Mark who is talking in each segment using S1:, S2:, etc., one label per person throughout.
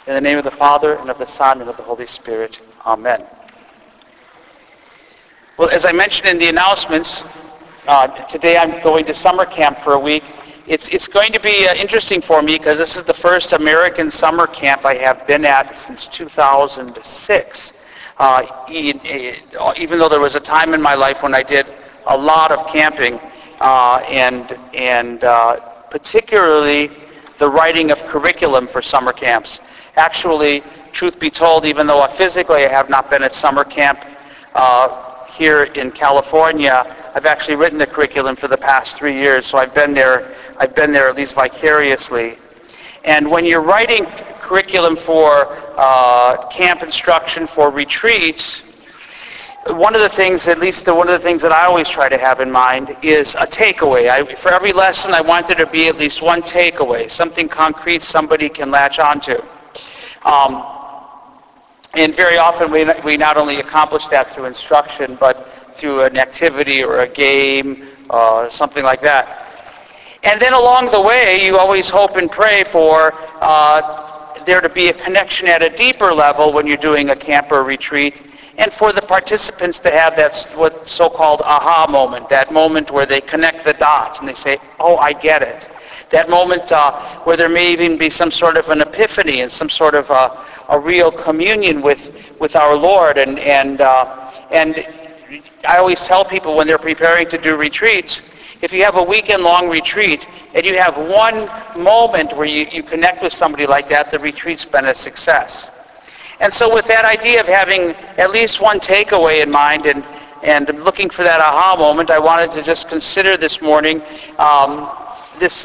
S1: In the name of the Father, and of the Son, and of the Holy Spirit. Amen. Well, as I mentioned in the announcements, today I'm going to summer camp for a week. It's going to be interesting for me because this is the first American summer camp I have been at since 2006. Even though there was a time in my life when I did a lot of camping, and particularly the writing of curriculum for summer camps. Actually, truth be told, even though physically I have not been at summer camp here in California, I've actually written the curriculum for the past 3 years, so I've been there at least vicariously. And when you're writing curriculum for camp instruction, for retreats, one of the things that I always try to have in mind is a takeaway. For every lesson, I want there to be at least one takeaway, something concrete somebody can latch onto. And very often we not only accomplish that through instruction, but through an activity or a game, something like that. And then along the way, you always hope and pray for there to be a connection at a deeper level when you're doing a camp or retreat, and for the participants to have that what so-called aha moment, that moment where they connect the dots and they say, oh, I get it. That moment where there may even be some sort of an epiphany and some sort of a real communion with our Lord. And I always tell people when they're preparing to do retreats, if you have a weekend-long retreat and you have one moment where you connect with somebody like that, the retreat's been a success. And so with that idea of having at least one takeaway in mind and looking for that aha moment, I wanted to just consider this morning this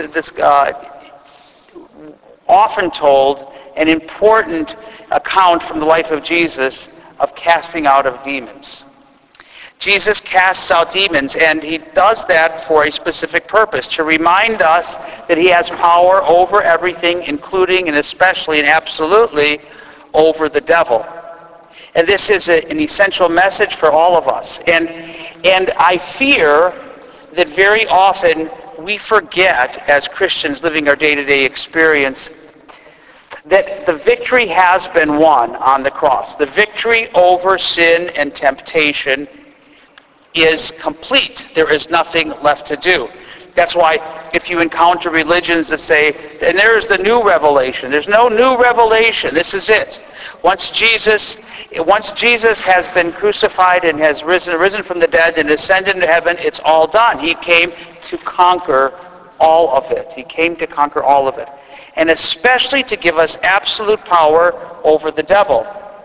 S1: often told and important account from the life of Jesus of casting out of demons. Jesus casts out demons, and he does that for a specific purpose, to remind us that he has power over everything, including and especially and absolutely over the devil. And this is an essential message for all of us. And I fear that very often we forget, as Christians living our day-to-day experience, that the victory has been won on the cross. The victory over sin and temptation is complete. There is nothing left to do. That's why if you encounter religions that say, and there's the new revelation, there's no new revelation, this is it. Once Jesus has been crucified and has risen from the dead and ascended into heaven, it's all done. He came to conquer all of it. He came to conquer all of it. And especially to give us absolute power over the devil.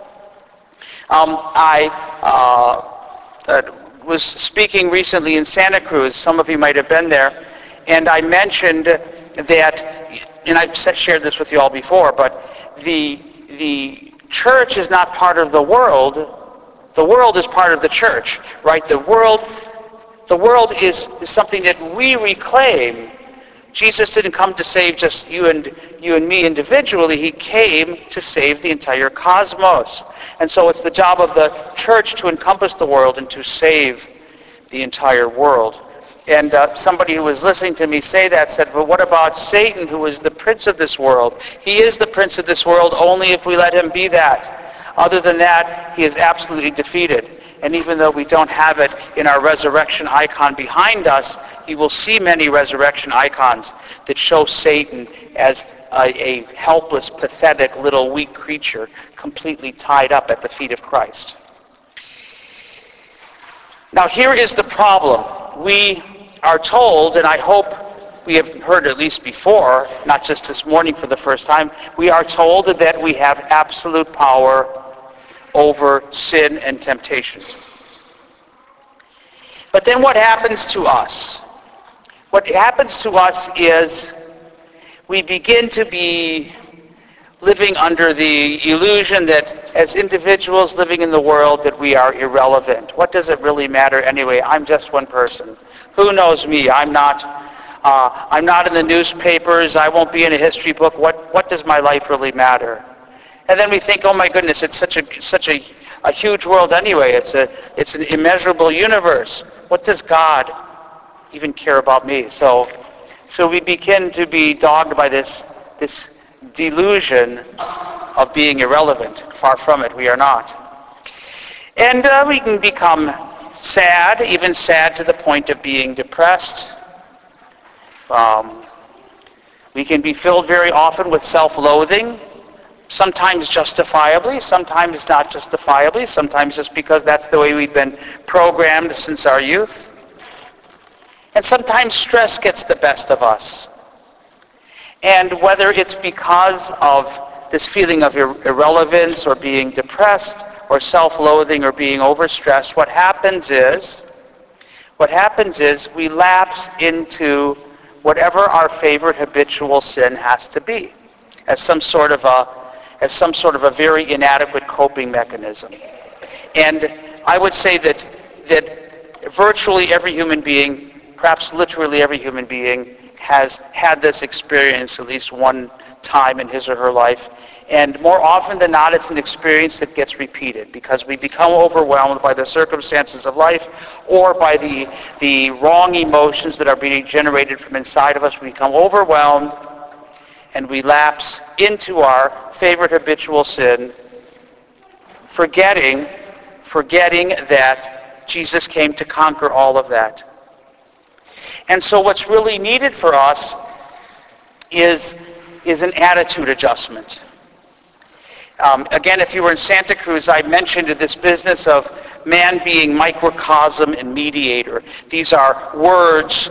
S1: I was speaking recently in Santa Cruz. Some of you might have been there. And I mentioned that, and I've shared this with you all before, but the church is not part of the world. The world is part of the church, right? The world is something that we reclaim. Jesus didn't come to save just you and me individually. He came to save the entire cosmos. And so it's the job of the church to encompass the world and to save the entire world. And somebody who was listening to me say that said, but what about Satan, who is the prince of this world? He is the prince of this world only if we let him be that. Other than that, he is absolutely defeated. And even though we don't have it in our resurrection icon behind us, you will see many resurrection icons that show Satan as a helpless, pathetic, little weak creature completely tied up at the feet of Christ. Now here is the problem. We are told, and I hope we have heard at least before, not just this morning for the first time, we are told that we have absolute power over sin and temptation. But then what happens to us? What happens to us is we begin to be living under the illusion that as individuals living in the world that we are irrelevant. What does it really matter anyway? I'm just one person. Who knows me? I'm not in the newspapers. I won't be in a history book. What does my life really matter? And then we think, oh my goodness, it's such a huge world anyway. It's an immeasurable universe. What does God even care about me? So we begin to be dogged by this delusion of being irrelevant. Far from it, we are not. And we can become sad, even sad to the point of being depressed. We can be filled very often with self-loathing, sometimes justifiably, sometimes not justifiably, sometimes just because that's the way we've been programmed since our youth. And sometimes stress gets the best of us. And whether it's because of this feeling of irrelevance or being depressed or self-loathing or being overstressed, what happens is we lapse into whatever our favorite habitual sin has to be, as some sort of a very inadequate coping mechanism. And I would say that virtually every human being, perhaps literally every human being, has had this experience at least one time in his or her life. And more often than not, it's an experience that gets repeated because we become overwhelmed by the circumstances of life or by the wrong emotions that are being generated from inside of us. We become overwhelmed and we lapse into our favorite habitual sin, forgetting that Jesus came to conquer all of that. And so what's really needed for us is an attitude adjustment. Again, if you were in Santa Cruz, I mentioned this business of man being microcosm and mediator. These are words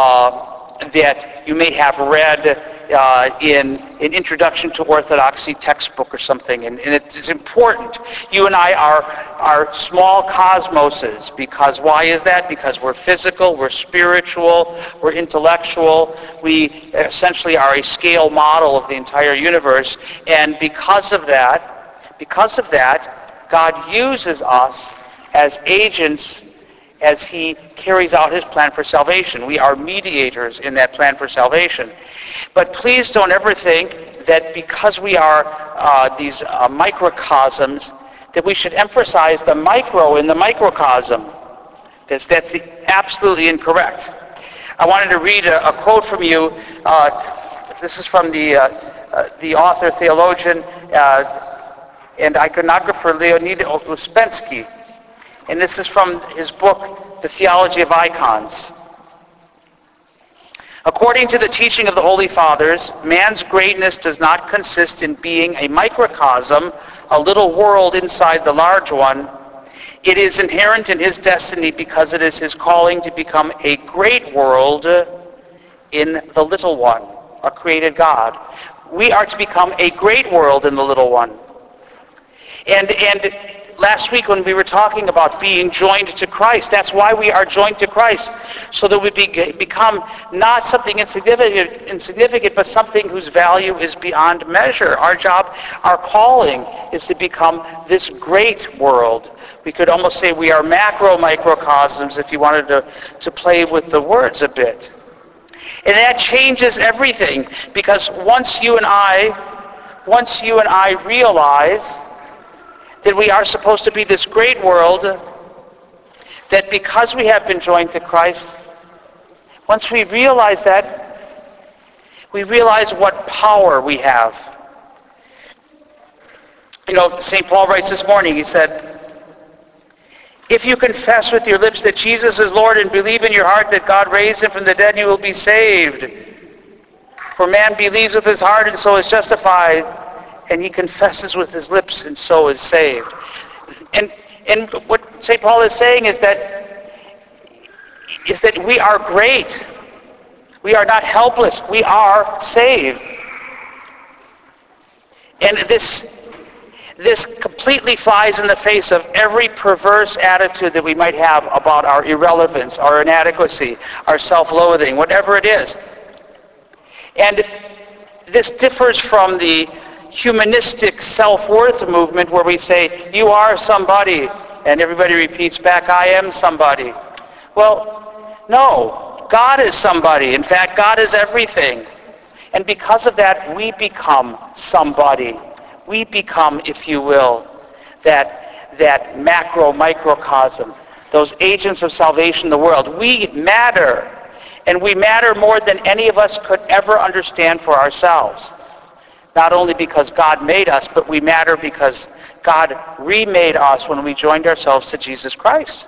S1: that you may have read in an Introduction to Orthodoxy textbook or something, and it's important. You and I are small cosmoses, because why is that? Because we're physical, we're spiritual, we're intellectual. We essentially are a scale model of the entire universe, and because of that, God uses us as agents as he carries out his plan for salvation. We are mediators in that plan for salvation. But please don't ever think that because we are these microcosms, that we should emphasize the micro in the microcosm. That's absolutely incorrect. I wanted to read a quote from you. This is from the author, theologian, and iconographer Leonid Uspensky. And this is from his book, The Theology of Icons. According to the teaching of the Holy Fathers, man's greatness does not consist in being a microcosm, a little world inside the large one. It is inherent in his destiny because it is his calling to become a great world in the little one, a created God. We are to become a great world in the little one. And last week when we were talking about being joined to Christ, that's why we are joined to Christ, so that we become not something insignificant, but something whose value is beyond measure. Our job, our calling, is to become this great world. We could almost say we are macro-microcosms if you wanted to play with the words a bit. And that changes everything, because once you and I realize that we are supposed to be this great world, that because we have been joined to Christ, once we realize that, we realize what power we have. You know, St. Paul writes this morning, he said, if you confess with your lips that Jesus is Lord and believe in your heart that God raised him from the dead, you will be saved. For man believes with his heart and so is justified, and he confesses with his lips and so is saved. And what St. Paul is saying is that we are great. We are not helpless. We are saved. And this completely flies in the face of every perverse attitude that we might have about our irrelevance, our inadequacy, our self-loathing, whatever it is. And this differs from the humanistic self-worth movement where we say, you are somebody, and everybody repeats back, I am somebody. Well, no, God is somebody. In fact, God is everything. And because of that, we become somebody. We become, if you will, that macro-microcosm, those agents of salvation in the world. We matter, and we matter more than any of us could ever understand for ourselves. Not only because God made us, but we matter because God remade us when we joined ourselves to Jesus Christ.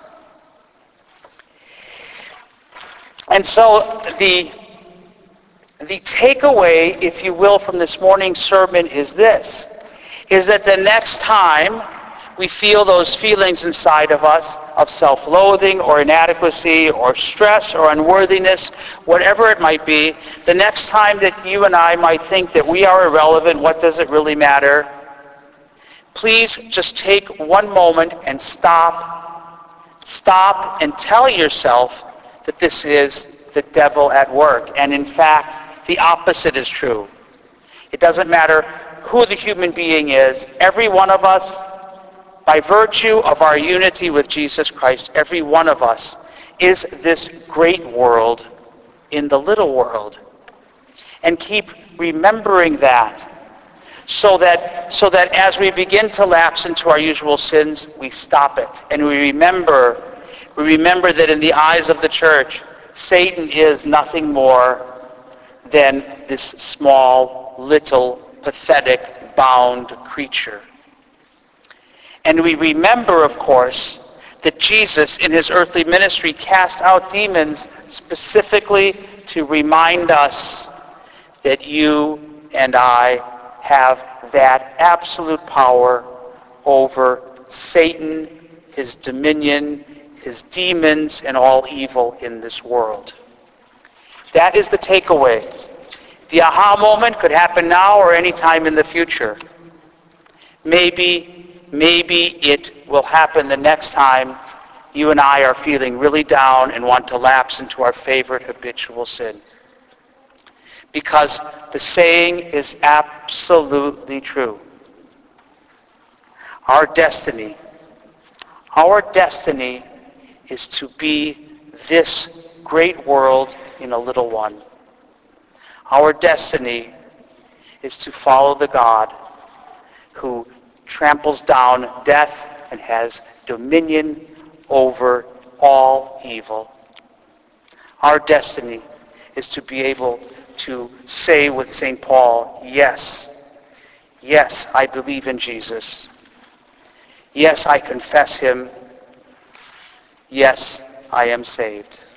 S1: And so the takeaway, if you will, from this morning's sermon is this, is that the next time we feel those feelings inside of us of self-loathing or inadequacy or stress or unworthiness, whatever it might be, the next time that you and I might think that we are irrelevant, what does it really matter? Please just take one moment and stop and tell yourself that this is the devil at work. And in fact, the opposite is true. It doesn't matter who the human being is. Every one of us, by virtue of our unity with Jesus Christ, every one of us is this great world in the little world. And keep remembering that so that as we begin to lapse into our usual sins, we stop it. And we remember that in the eyes of the church, Satan is nothing more than this small, little, pathetic, bound creature. And we remember, of course, that Jesus in his earthly ministry cast out demons specifically to remind us that you and I have that absolute power over Satan, his dominion, his demons, and all evil in this world. That is the takeaway. The aha moment could happen now or any time in the future. Maybe it will happen the next time you and I are feeling really down and want to lapse into our favorite habitual sin. Because the saying is absolutely true. Our destiny is to be this great world in a little one. Our destiny is to follow the God who tramples down death and has dominion over all evil. Our destiny is to be able to say with St. Paul, yes, I believe in Jesus. Yes, I confess him. Yes, I am saved.